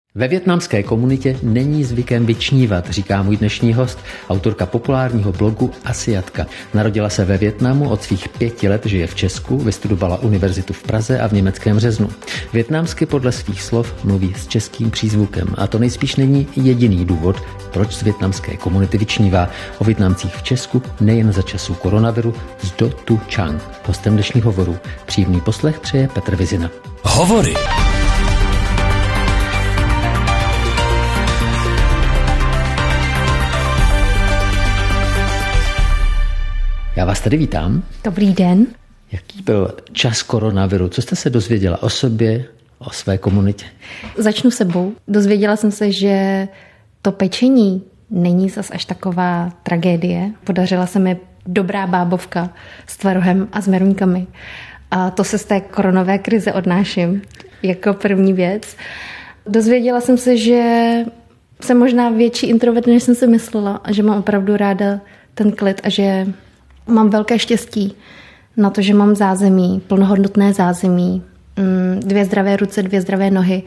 Ve vietnamské komunitě není zvykem vyčnívat, říká můj dnešní host, autorka populárního blogu Asiatka. Narodila se ve Vietnamu, od svých 5 let žije v Česku, vystudovala univerzitu v Praze a v německém Řeznu. Vietnamsky podle svých slov mluví s českým přízvukem a to nejspíš není jediný důvod, proč z vietnamské komunity vyčnívá. O Vietnamcích v Česku nejen za časů koronaviru z Do Tu Chang. Hostem dnešních hovorů. Příjemný poslech přeje Petr Vizina. Hovory. Já vás tady vítám. Dobrý den. Jaký byl čas koronaviru? Co jste se dozvěděla o sobě, o své komunitě? Začnu sebou. Dozvěděla jsem se, že to pečení není zas až taková tragédie. Podařila se mi dobrá bábovka s tvarohem a s meruňkami. A to se z té koronové krize odnáším jako první věc. Dozvěděla jsem se, že jsem možná větší introvert, než jsem si myslela, a že mám opravdu ráda ten klid a že mám velké štěstí na to, že mám zázemí, plnohodnotné zázemí, 2 zdravé ruce, 2 zdravé nohy.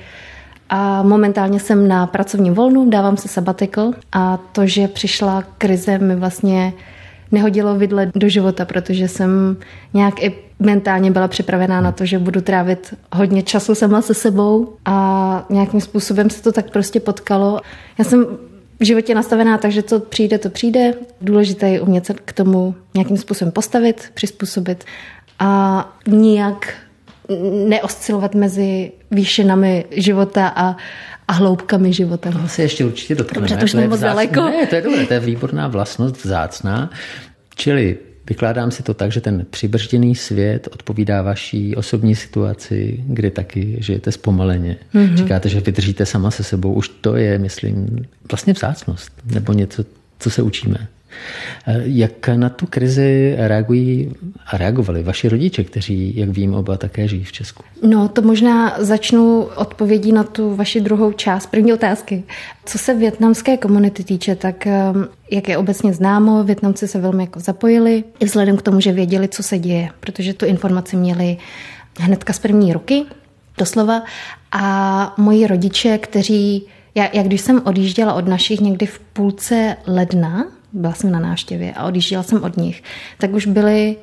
A momentálně jsem na pracovním volnu, dávám si sabbatical a to, že přišla krize, mi vlastně nehodilo vidle do života, protože jsem nějak i mentálně byla připravená na to, že budu trávit hodně času sama se sebou a nějakým způsobem se to tak prostě potkalo. Já jsem v životě nastavená tak, že co přijde, to přijde. Důležité je umět se k tomu nějakým způsobem postavit, přizpůsobit a nijak neoscilovat mezi výšinami života a hloubkami života. To se ještě určitě dotkneme. Dobře, to už moc daleko. Ne, to je dobré, to je výborná vlastnost, vzácná. Čili vykládám si to tak, že ten přibržděný svět odpovídá vaší osobní situaci, kdy taky žijete zpomaleně. Mm-hmm. Říkáte, že vydržíte sama se sebou. Už to je, myslím, vlastně vzácnost. Nebo něco, co se učíme. Jak na tu krizi reagují a reagovali vaši rodiče, kteří, jak vím, oba také žijí v Česku? No, to možná začnu odpovědí na tu vaši druhou část, první otázky. Co se vietnamské komunity týče, tak jak je obecně známo, Vietnamci se velmi jako zapojili, i vzhledem k tomu, že věděli, co se děje, protože tu informaci měli hnedka z první ruky, doslova. A moji rodiče, kteří, jak když jsem odjížděla od našich někdy v půlce ledna, byla jsem na návštěvě a odjížděla jsem od nich, tak už byli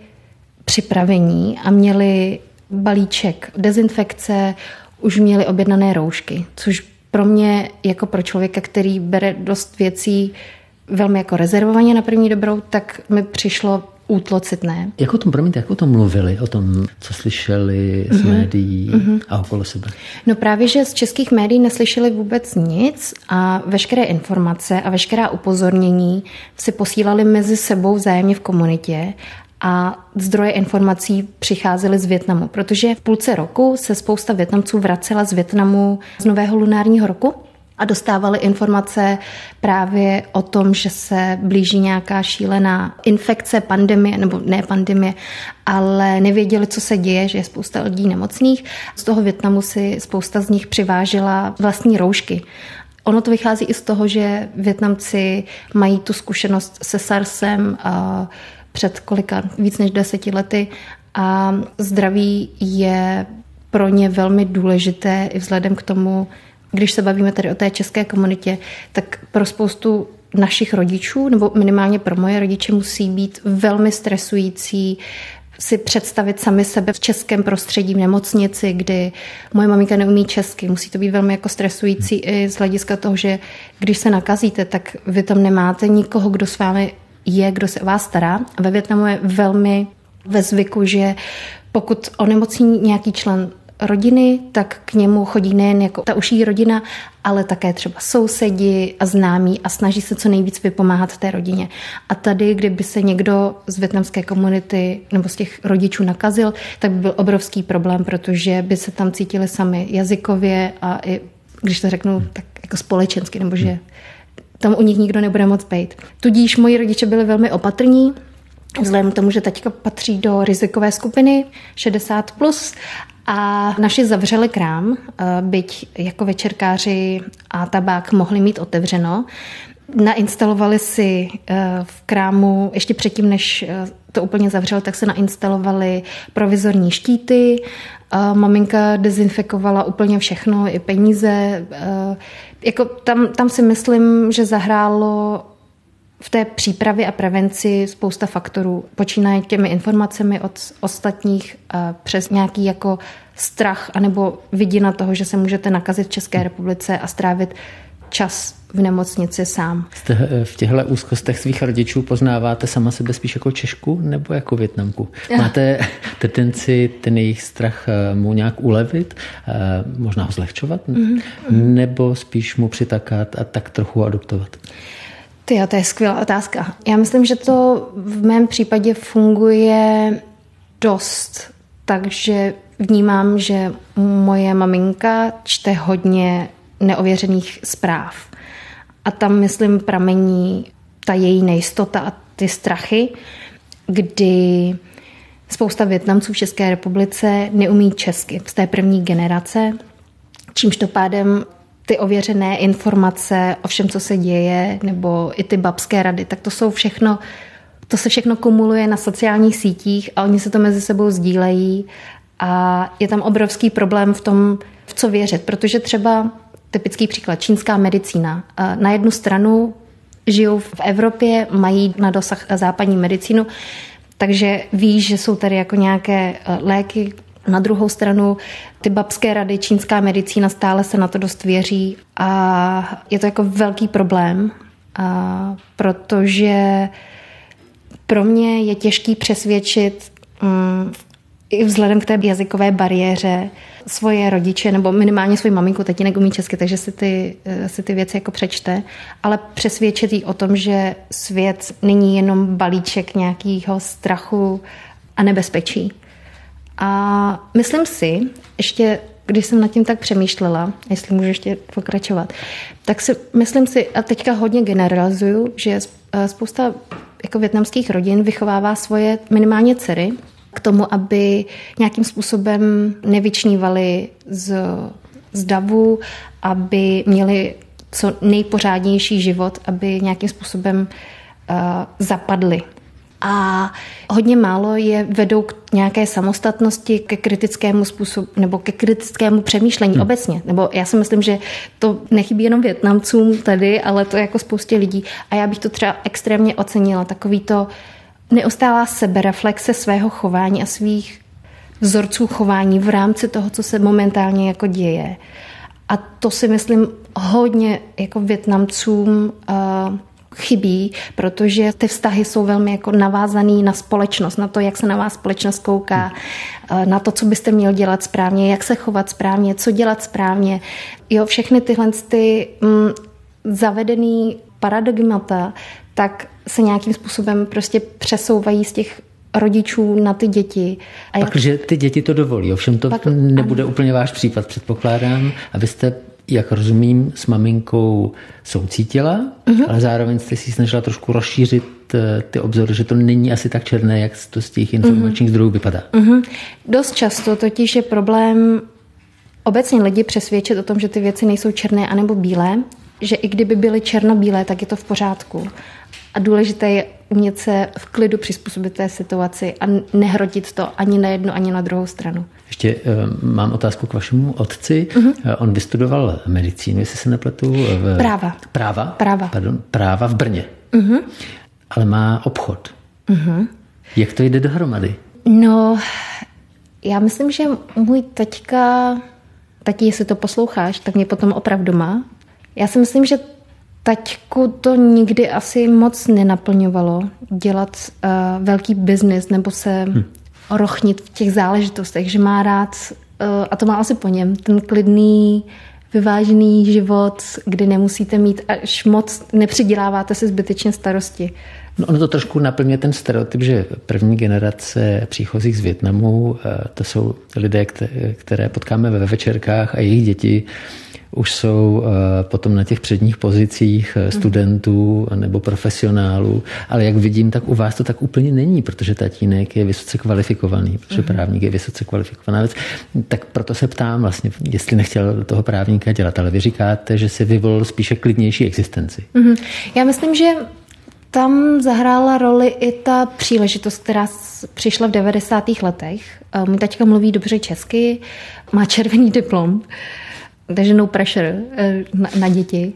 připravení a měli balíček dezinfekce, už měli objednané roušky, což pro mě jako pro člověka, který bere dost věcí velmi jako rezervovaně na první dobrou, tak mi přišlo útlocitné. Jak o tom mluvili, o tom, co slyšeli z médií a okolo sebe? No právě, že z českých médií neslyšeli vůbec nic a veškeré informace a veškerá upozornění si posílali mezi sebou vzájemně v komunitě a zdroje informací přicházely z Vietnamu, protože v půlce roku se spousta Vietnamců vracela z Vietnamu z nového lunárního roku a dostávali informace právě o tom, že se blíží nějaká šílená infekce, pandemie, nebo ne pandemie, ale nevěděli, co se děje, že je spousta lidí nemocných. Z toho Vietnamu si spousta z nich přivážela vlastní roušky. Ono to vychází i z toho, že Vietnamci mají tu zkušenost se SARSem před víc než 10 lety a zdraví je pro ně velmi důležité i vzhledem k tomu, když se bavíme tady o té české komunitě, tak pro spoustu našich rodičů, nebo minimálně pro moje rodiče, musí být velmi stresující si představit sami sebe v českém prostředí v nemocnici, kdy moje maminka neumí česky. Musí to být velmi jako stresující i z hlediska toho, že když se nakazíte, tak vy tam nemáte nikoho, kdo s vámi je, kdo se o vás stará. A ve Vietnamu je velmi ve zvyku, že pokud onemocní nějaký člen rodiny, tak k němu chodí nejen jako ta užší rodina, ale také třeba sousedi a známí a snaží se co nejvíc vypomáhat té rodině. A tady, kdyby se někdo z vietnamské komunity nebo z těch rodičů nakazil, tak by byl obrovský problém, protože by se tam cítili sami jazykově a i, když to řeknu, tak jako společensky, nebo že tam u nich nikdo nebude moc být. Tudíž moji rodiče byli velmi opatrní, vzhledem k tomu, že teďka patří do rizikové skupiny 60+, a naši zavřeli krám, byť jako večerkáři a tabák mohli mít otevřeno. Nainstalovali si v krámu, ještě předtím, než to úplně zavřel, tak se nainstalovali provizorní štíty. Maminka dezinfikovala úplně všechno, i peníze. Jako tam si myslím, že zahrálo v té přípravě a prevenci spousta faktorů. Počínaje těmi informacemi od ostatních přes nějaký jako strach anebo vidina toho, že se můžete nakazit v České republice a strávit čas v nemocnici sám. V těchto úzkostech svých rodičů poznáváte sama sebe spíš jako Češku nebo jako Vietnamku? Máte tendenci ten jejich strach mu nějak ulevit, možná ho zlehčovat, nebo spíš mu přitakat a tak trochu adoptovat? To je skvělá otázka. Já myslím, že to v mém případě funguje dost, takže vnímám, že moje maminka čte hodně neověřených zpráv. A tam, myslím, pramení ta její nejistota a ty strachy, kdy spousta Vietnamců v České republice neumí česky z té první generace, čímž to pádem ty ověřené informace o všem, co se děje, nebo i ty babské rady, tak to se všechno kumuluje na sociálních sítích a oni se to mezi sebou sdílejí a je tam obrovský problém v tom, v co věřit, protože třeba typický příklad, čínská medicína. Na jednu stranu žijou v Evropě, mají na dosah západní medicínu, takže ví, že jsou tady jako nějaké léky. Na druhou stranu ty babské rady, čínská medicína, stále se na to dost věří a je to jako velký problém, protože pro mě je těžký přesvědčit i vzhledem k té jazykové bariéře svoje rodiče, nebo minimálně svoji maminku, tatínek umí česky, takže si ty věci jako přečte, ale přesvědčit jí o tom, že svět není jenom balíček nějakého strachu a nebezpečí. A myslím si, ještě když jsem nad tím tak přemýšlela, jestli můžu ještě pokračovat, tak myslím si, a teďka hodně generalizuju, že spousta jako vietnamských rodin vychovává svoje minimálně dcery k tomu, aby nějakým způsobem nevyčnívali z davu, aby měli co nejpořádnější život, aby nějakým způsobem zapadli. A hodně málo je vedou k nějaké samostatnosti, ke kritickému způsobu nebo ke kritickému přemýšlení obecně. Nebo já si myslím, že to nechybí jenom Vietnamcům tady, ale to jako spoustě lidí. A já bych to třeba extrémně ocenila, takový to neustálá sebereflexe svého chování a svých vzorců chování v rámci toho, co se momentálně jako děje. A to si myslím hodně jako Vietnamcům chybí, protože ty vztahy jsou velmi jako navázaný na společnost, na to, jak se na vás společnost kouká, na to, co byste měl dělat správně, jak se chovat správně, co dělat správně. Jo, všechny tyhle zavedený paradigmata, tak se nějakým způsobem prostě přesouvají z těch rodičů na ty děti. Takže ty děti to dovolí, ovšem to nebude úplně váš případ, předpokládám, abyste, jak rozumím, s maminkou soucítila, ale zároveň jste si snažila trošku rozšířit ty obzory, že to není asi tak černé, jak to z těch informačních zdrojů vypadá. Dost často totiž je problém obecně lidi přesvědčit o tom, že ty věci nejsou černé anebo bílé, že i kdyby byly černobílé, tak je to v pořádku. A důležité je umět se v klidu přizpůsobit té situaci a nehrotit to ani na jednu, ani na druhou stranu. Ještě mám otázku k vašemu otci. On vystudoval medicínu, jestli se nepletu. Práva v Brně. Ale má obchod. Jak to jde dohromady? No, já myslím, že můj tati, jestli to posloucháš, tak mě potom opravdu má. Já si myslím, že taťku to nikdy asi moc nenaplňovalo dělat velký biznis nebo se rochnit v těch záležitostech, že má rád, a to má asi po něm, ten klidný, vyvážený život, kdy nemusíte mít až moc, nepřiděláváte si zbytečně starosti. No, ono to trošku naplňuje ten stereotyp, že první generace příchozích z Vietnamu, to jsou lidé, které potkáme ve večerkách a jejich děti už jsou potom na těch předních pozicích studentů nebo profesionálů, ale jak vidím, tak u vás to tak úplně není, protože tatínek je vysoce kvalifikovaný, protože právník je vysoce kvalifikovaná věc. Tak proto se ptám vlastně, jestli nechtěl toho právníka dělat, ale vy říkáte, že si vyvolil spíše klidnější existenci. Já myslím, že tam zahrála roli i ta příležitost, která přišla v 90. letech. Můj taťka mluví dobře česky, má červený diplom, takže no pressure na děti.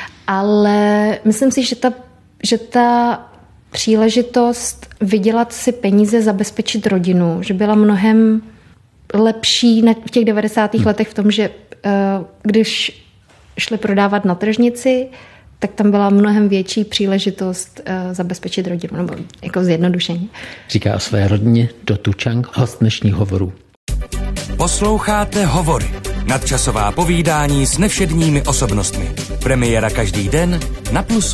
Ale myslím si, že ta příležitost vydělat si peníze, zabezpečit rodinu, že byla mnohem lepší v těch 90. letech v tom, že když šli prodávat na tržnici, tak tam byla mnohem větší příležitost zabezpečit rodinu, nebo jako zjednodušení. Říká o své rodině Dottu Chang, host dnešních hovorů. Posloucháte Hovory. Nadčasová povídání s nevšedními osobnostmi. Premiéra každý den na Plusu.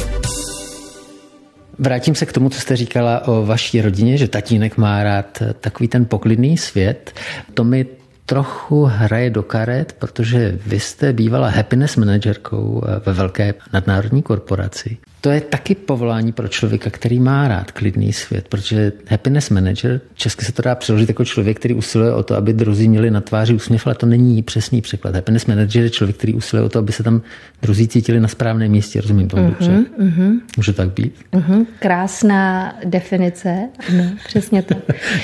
Vrátím se k tomu, co jste říkala o vaší rodině, že tatínek má rád takový ten poklidný svět. To mi trochu hraje do karet, protože vy jste bývala happiness manažerkou ve velké nadnárodní korporaci. To je taky povolání pro člověka, který má rád klidný svět, protože happiness manager, česky se to dá přeložit jako člověk, který usiluje o to, aby druzí měli na tváři úsměv, ale to není přesný překlad. Happiness manager je člověk, který usiluje o to, aby se tam druzí cítili na správném místě. Rozumím tomu dobře? Může tak být? Krásná definice. No, přesně tak.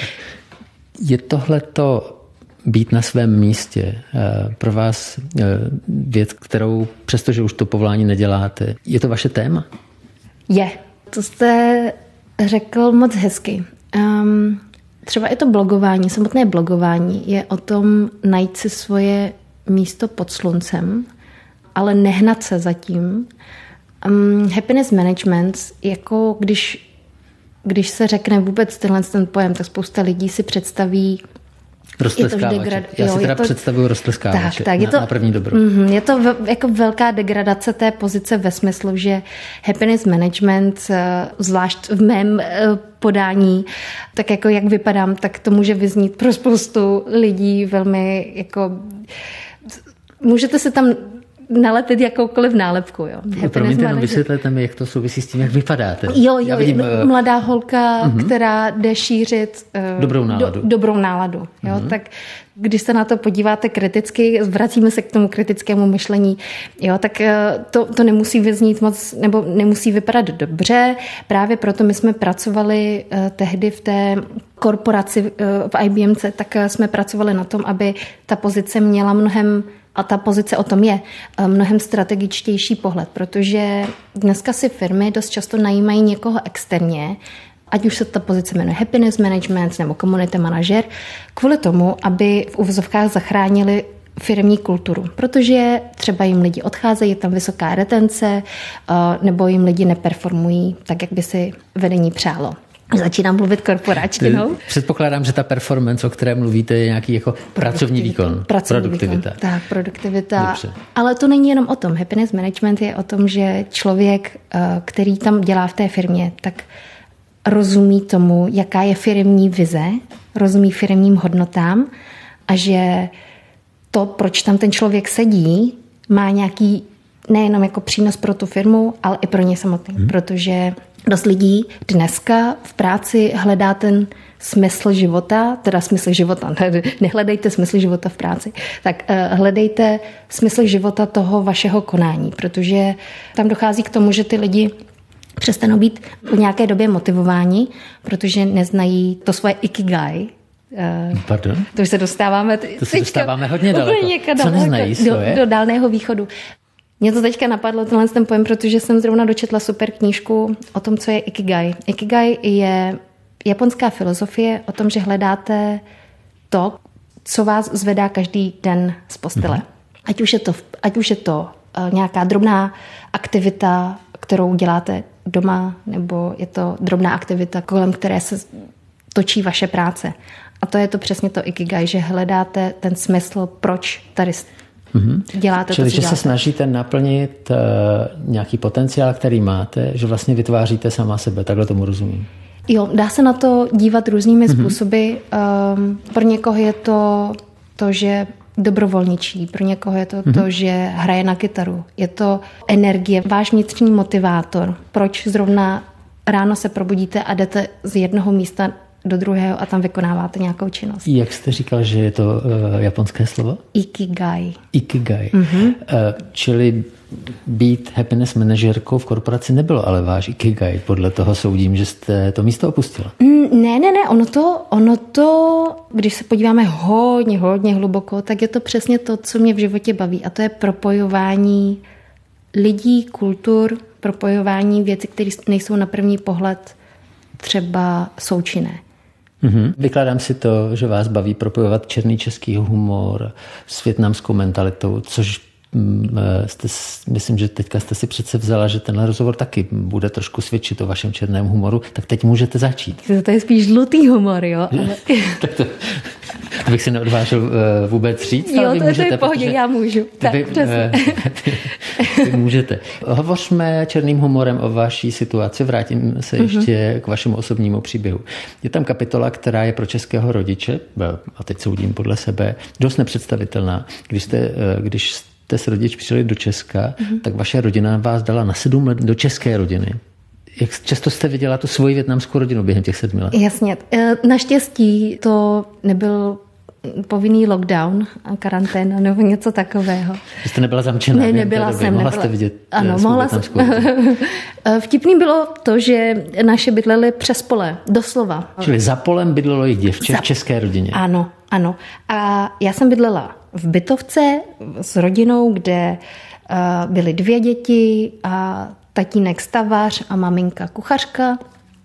Je tohleto být na svém místě pro vás věc, kterou, přestože už to povolání neděláte, je to vaše téma? Je. To jste řekl moc hezky. Třeba i to blogování, samotné blogování je o tom najít si svoje místo pod sluncem, ale nehnat se zatím. Happiness management, jako když se řekne vůbec ten pojem, tak spousta lidí si představí Rostleskávače. Já si teda představuju rostleskávače na první dobrou. Je to jako velká degradace té pozice ve smyslu, že happiness management, zvlášť v mém podání, tak jako jak vypadám, tak to může vyznít pro spoustu lidí velmi jako... Můžete se tam nalepit jakoukoliv nálepku. Jo. Promiňte, no vysvětlete mi, jak to souvisí s tím, jak vypadáte. Jo, mladá holka, která jde šířit dobrou náladu. Jo. Tak když se na to podíváte kriticky, vracíme se k tomu kritickému myšlení, jo, tak to nemusí vyznít moc, nebo nemusí vypadat dobře. Právě proto my jsme pracovali tehdy v té korporaci v IBMC, tak jsme pracovali na tom, aby ta pozice měla a ta pozice o tom je mnohem strategičtější pohled, protože dneska si firmy dost často najímají někoho externě, ať už se ta pozice jmenuje happiness management nebo community manažer, kvůli tomu, aby v uvozovkách zachránili firemní kulturu, protože třeba jim lidi odcházejí, je tam vysoká retence, nebo jim lidi neperformují tak, jak by si vedení přálo. Začínám mluvit korporáčtinou. Předpokládám, že ta performance, o které mluvíte, je nějaký jako pracovní výkon. Produktivita. Výkon. Tak, produktivita. Dobře. Ale to není jenom o tom. Happiness management je o tom, že člověk, který tam dělá v té firmě, tak rozumí tomu, jaká je firemní vize, rozumí firemním hodnotám a že to, proč tam ten člověk sedí, má nějaký nejenom jako přínos pro tu firmu, ale i pro ně samotný. Protože dost lidí dneska v práci hledá ten smysl života, nehledejte smysl života v práci, tak hledejte smysl života toho vašeho konání, protože tam dochází k tomu, že ty lidi přestanou být po nějaké době motivováni, protože neznají to svoje ikigai. Pardon? To už se dostáváme hodně daleko. Co neznají svoje? Do Dálného východu. Mě to teďka napadlo, ten pojem, protože jsem zrovna dočetla super knížku o tom, co je ikigai. Ikigai je japonská filozofie o tom, že hledáte to, co vás zvedá každý den z postele. Ať už je to nějaká drobná aktivita, kterou děláte doma, nebo je to drobná aktivita, kolem které se točí vaše práce. A to je to přesně to ikigai, že hledáte ten smysl, proč tady děláte. Čili, že se snažíte naplnit nějaký potenciál, který máte, že vlastně vytváříte sama sebe, takhle tomu rozumím. Jo, dá se na to dívat různými způsoby. Pro někoho je to, že dobrovolničí, pro někoho je to to, že hraje na kytaru. Je to energie, váš vnitřní motivátor. Proč zrovna ráno se probudíte a jdete z jednoho místa do druhého a tam vykonáváte nějakou činnost. Jak jste říkal, že je to japonské slovo? Ikigai. Ikigai. Čili být happiness manažerkou v korporaci nebylo ale váš ikigai. Podle toho soudím, že jste to místo opustila. Ne. Ono to, když se podíváme hodně hluboko, tak je to přesně to, co mě v životě baví. A to je propojování lidí, kultur, propojování věcí, které nejsou na první pohled třeba součinné. Vykládám si to, že vás baví propojovat černý český humor s vietnamskou mentalitou, což myslím, že teďka jste si přece vzala, že tenhle rozhovor taky bude trošku svědčit o vašem černém humoru, tak teď můžete začít. To je spíš žlutý humor, jo? Tak to bych si neodvážil vůbec říct, jo, ale vy můžete. Jo, to je v pohodě, já můžu. Tak, vy můžete. Hovořme černým humorem o vaší situaci, vrátím se ještě k vašemu osobnímu příběhu. Je tam kapitola, která je pro českého rodiče, a teď soudím podle sebe, dost nepředstavitelná. Když jste s rodič přijeli do Česka, tak vaše rodina vás dala na 7 let do české rodiny. Jak často jste viděla tu svoji vietnamskou rodinu během těch 7 let? Jasně. Naštěstí to nebyl povinný lockdown, karanténa nebo něco takového. Jste nebyla zamčená? Ne, nebyla jsem. Mohla jste vidět mohla jsem. Vtipný bylo to, že naše bydleli přes pole, doslova. Čili za polem bydlelo jich děvče v české rodině. Ano. A já jsem bydlela v bytovce s rodinou, kde byly 2 děti a tatínek stavař a maminka kuchařka.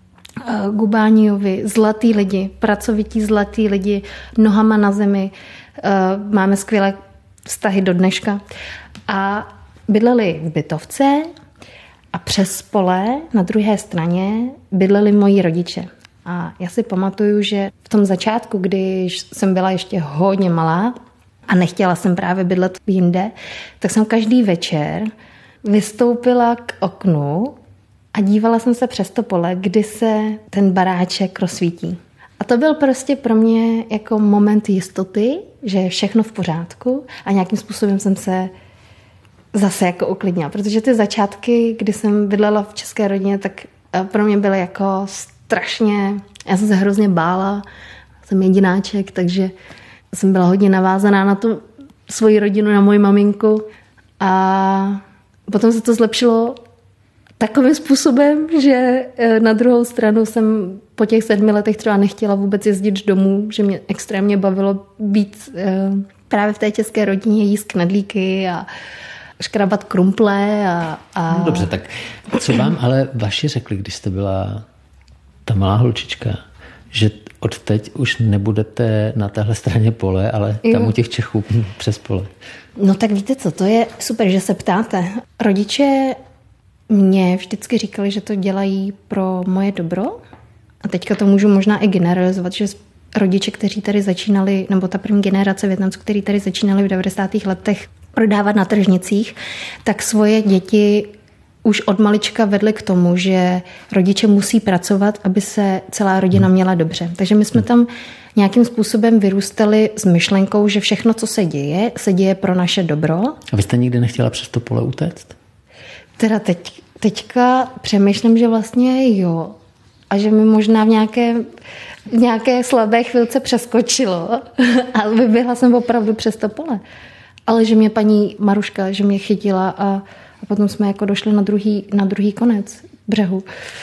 Gubániovi, zlatý lidi, pracovití zlatý lidi, nohama na zemi. Máme skvělé vztahy do dneška. A bydleli v bytovce a přes pole na druhé straně bydleli moji rodiče. A já si pamatuju, že v tom začátku, když jsem byla ještě hodně malá a nechtěla jsem právě bydlet jinde, tak jsem každý večer vystoupila k oknu a dívala jsem se přes to pole, kdy se ten baráček rozsvítí. A to byl prostě pro mě jako moment jistoty, že je všechno v pořádku a nějakým způsobem jsem se zase jako uklidnila. Protože ty začátky, kdy jsem bydlela v české rodině, tak pro mě byly jako strašně, já jsem se hrozně bála, jsem jedináček, takže jsem byla hodně navázaná na tu svoji rodinu, na moji maminku a potom se to zlepšilo takovým způsobem, že na druhou stranu jsem po těch 7 letech třeba nechtěla vůbec jezdit domů, že mě extrémně bavilo být právě v té české rodině, jíst knedlíky a škrabat krumple. No dobře, tak co vám ale vaši řekli, když jste byla ta malá holčička, že od teď už nebudete na téhle straně pole, ale tam u těch Čechů přes pole? No tak víte co, to je super, že se ptáte. Rodiče mě vždycky říkali, že to dělají pro moje dobro. A teďka to můžu možná i generalizovat, že rodiče, kteří tady začínali, nebo ta první generace Vietnamců, kteří tady začínali v 90. letech prodávat na tržnicích, tak svoje děti už od malička vedli k tomu, že rodiče musí pracovat, aby se celá rodina měla dobře. Takže my jsme tam nějakým způsobem vyrůstali s myšlenkou, že všechno, co se děje pro naše dobro. A vy jste nikdy nechtěla přes to pole utéct? Teda teďka přemýšlím, že vlastně jo. A že mi možná v nějaké slabé chvilce přeskočilo. A vyběhla jsem opravdu přes to pole. Ale že mě paní Maruška, že mě chytila a potom jsme jako došli na druhý konec břehu.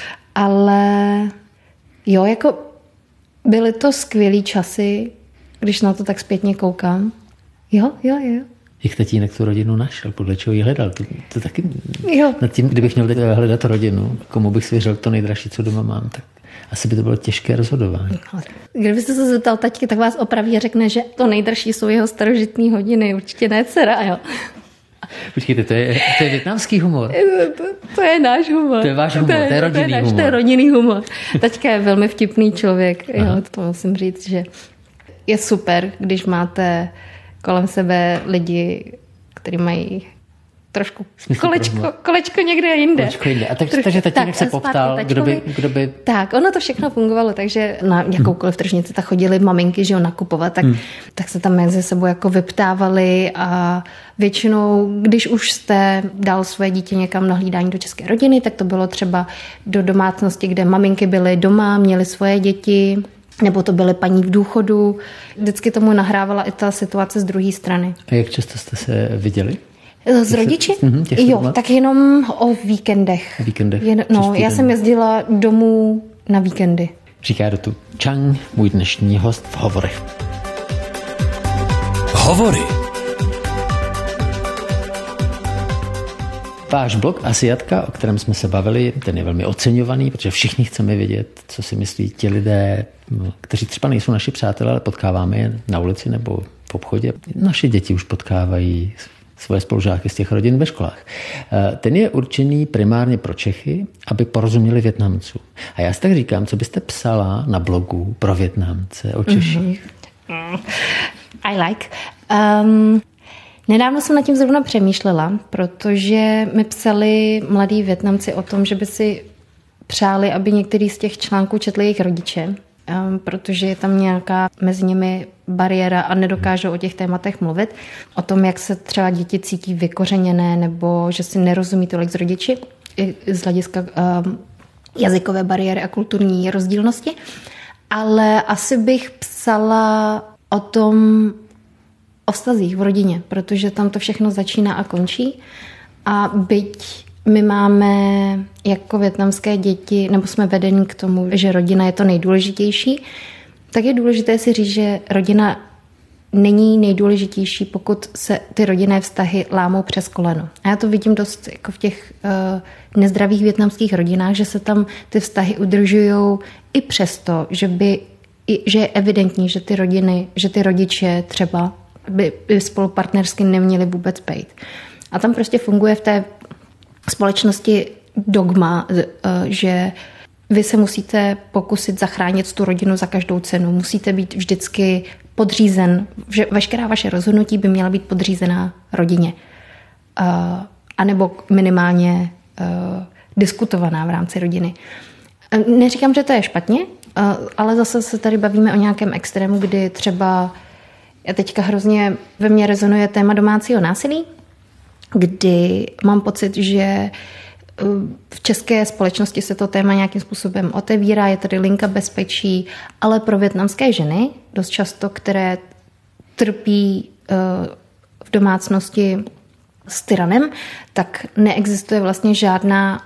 Ale jo, jako byly to skvělý časy, když na to tak zpětně koukám. Jo. Jak tatínek tu rodinu našel? Podle čeho ji hledal? To taky nad tím, kdybych měl hledat rodinu, komu bych svěřil to nejdražší, co doma mám, tak asi by to bylo těžké rozhodování. Kdybyste se zeptal taťky, tak vás opraví a řekne, že to nejdražší jsou jeho starožitní hodiny, určitě ne dcera, jo. Počkejte, to je vietnamský humor. To je náš humor. To je váš humor, to je rodinný humor. To je rodinný humor. Taťka je velmi vtipný člověk, jo, to musím říct, že je super, když máte kolem sebe lidi, kteří mají trošku kolečko někde jinde. Kolečko jinde. A takže tatínek se poptal, kdo by... Tak, ono to všechno fungovalo, takže na jakoukoliv tržnici tak chodily maminky, že jo, nakupovat, tak se tam mezi sebou jako vyptávali a většinou, když už jste dal svoje dítě někam na hlídání do české rodiny, tak to bylo třeba do domácnosti, kde maminky byly doma, měly svoje děti, nebo to byly paní v důchodu. Vždycky tomu nahrávala i ta situace z druhé strany. A jak často jste se viděli? S rodiči? Jo, tak jenom o víkendech. Já jsem jezdila domů na víkendy. Říká Dotun Chang, můj dnešní host v Hovorech. Hovory. Váš blog Asiatka, o kterém jsme se bavili, ten je velmi oceňovaný, protože všichni chceme vědět, co si myslí ti lidé, kteří třeba nejsou naši přátelé, ale potkáváme je na ulici nebo v obchodě. Naše děti už potkávají svoje spolužáky z těch rodin ve školách. Ten je určený primárně pro Čechy, aby porozuměli Vietnamcům. A já si tak říkám, co byste psala na blogu pro Vietnamce o Češích? I like. Nedávno jsem nad tím zrovna přemýšlela, protože mi psali mladí Vietnamci o tom, že by si přáli, aby některý z těch článků četli jejich rodiče, protože je tam nějaká mezi nimi bariéra a nedokážou o těch tématech mluvit. O tom, jak se třeba děti cítí vykořeněné nebo že si nerozumí tolik s rodiči z hlediska jazykové bariéry a kulturní rozdílnosti. Ale asi bych psala o vztazích v rodině, protože tam to všechno začíná a končí. A byť my máme jako vietnamské děti, nebo jsme vedení k tomu, že rodina je to nejdůležitější, tak je důležité si říct, že rodina není nejdůležitější, pokud se ty rodinné vztahy lámou přes koleno. A já to vidím dost jako v těch nezdravých vietnamských rodinách, že se tam ty vztahy udržujou i přesto, že je evidentní, že ty rodiny, že ty rodiče třeba by spolu partnersky neměli vůbec bejt. A tam prostě funguje v té společnosti dogma, že vy se musíte pokusit zachránit tu rodinu za každou cenu. Musíte být vždycky podřízen, že veškerá vaše rozhodnutí by měla být podřízená rodině. A nebo minimálně diskutovaná v rámci rodiny. Neříkám, že to je špatně, ale zase se tady bavíme o nějakém extrému, kdy třeba teďka hrozně ve mně rezonuje téma domácího násilí, kdy mám pocit, že v české společnosti se to téma nějakým způsobem otevírá, je tady linka bezpečí, ale pro vietnamské ženy, dost často, které trpí v domácnosti s tyranem, tak neexistuje vlastně žádná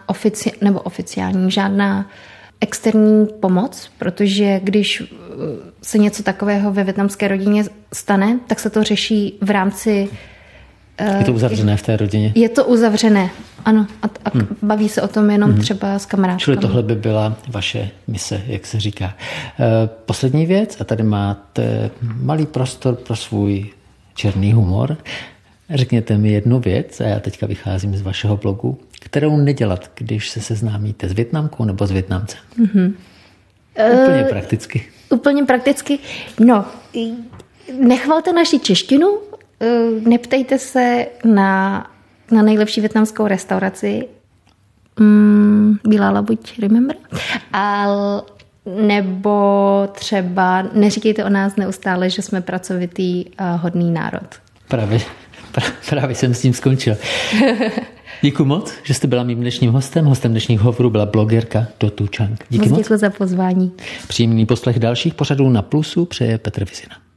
žádná externí pomoc, protože když se něco takového ve vietnamské rodině stane, tak se to řeší v rámci... Je to uzavřené v té rodině? Je to uzavřené, ano. A baví se o tom jenom třeba s kamarádkami. Čili tohle by byla vaše mise, jak se říká. Poslední věc, a tady máte malý prostor pro svůj černý humor. Řekněte mi jednu věc, a já teďka vycházím z vašeho blogu, kterou nedělat, když se seznámíte s Vietnamkou nebo s Vietnamcem. Úplně prakticky. Úplně prakticky. No, nechvalte naši češtinu, neptejte se na nejlepší vietnamskou restauraci. Bílá labuť, remember? Nebo třeba neříkejte o nás neustále, že jsme pracovitý a hodný národ. Právě jsem s tím skončil. Děkuji moc, že jste byla mým dnešním hostem. Hostem dnešních hovorů byla blogerka Dotun Chang. Díky moc. Děkuji za pozvání. Příjemný poslech dalších pořadů na Plusu přeje Petr Vizina.